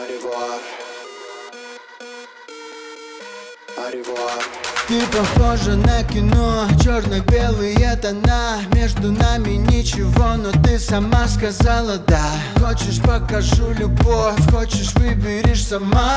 Аревуар. Аревуар. Ты похожа на кино, черно-белые тона. Между нами ничего, но ты сама сказала да. Хочешь, покажу любовь, хочешь, выберешь сама.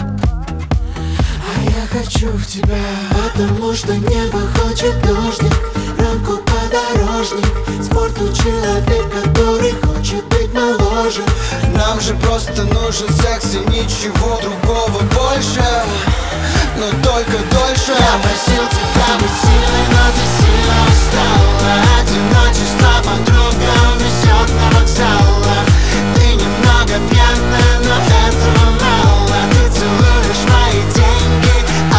А я хочу в тебя, потому что небо хочет дождик, рамку подорожник, спорту человек, который хочет быть моложе. Нам же просто нужен секс и ничего другого больше, но только дольше. Я просил тебя быть сильной, но ты сильно устала. Одиночество подруга унесет на вокзалах. Ты немного пьяная, но этого мало. Ты целуешь мои деньги,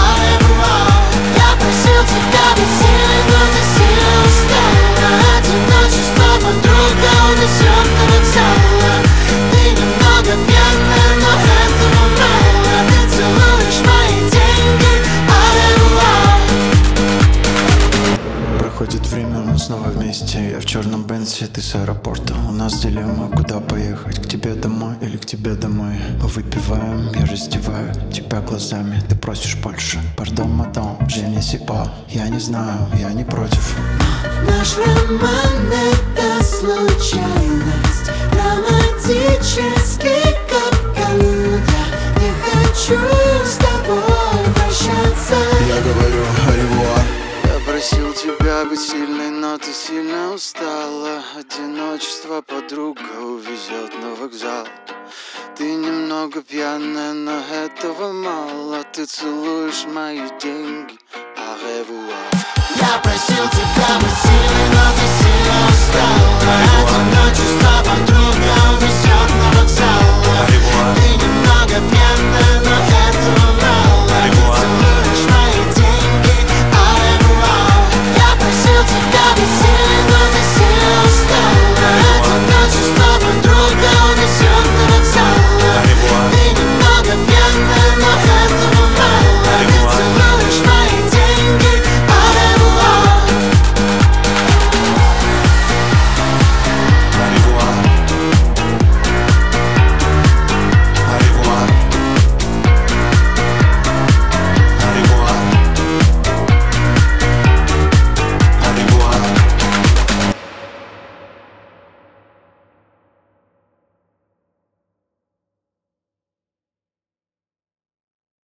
я просил тебя быть сильной, но ты сильно устала. Одиночество подруга унесет на вокзалах. Ты немного пьяная, но этого мало. Ты целуешь мои деньги, Проходит время, мы снова вместе. Я в черном Бенце, ты с аэропорта. У нас дилемма, куда поехать, к тебе домой или к тебе домой. Мы выпиваем, я раздеваю тебя глазами. Ты просишь больше, пардон, мадам, je ne sais pas. Я не знаю, я не против. наш роман — это случайность, романтический капкан. Я не хочу с тобой прощаться. Я говорю аревуар. Я просил тебя быть сильной, но ты сильно устала. Одиночество подруга увезет на вокзал. Ты немного пьяная, но этого мало. Ты целуешь мои деньги, аревуар. Я просил тебя быть сильной, но ты сильно устала.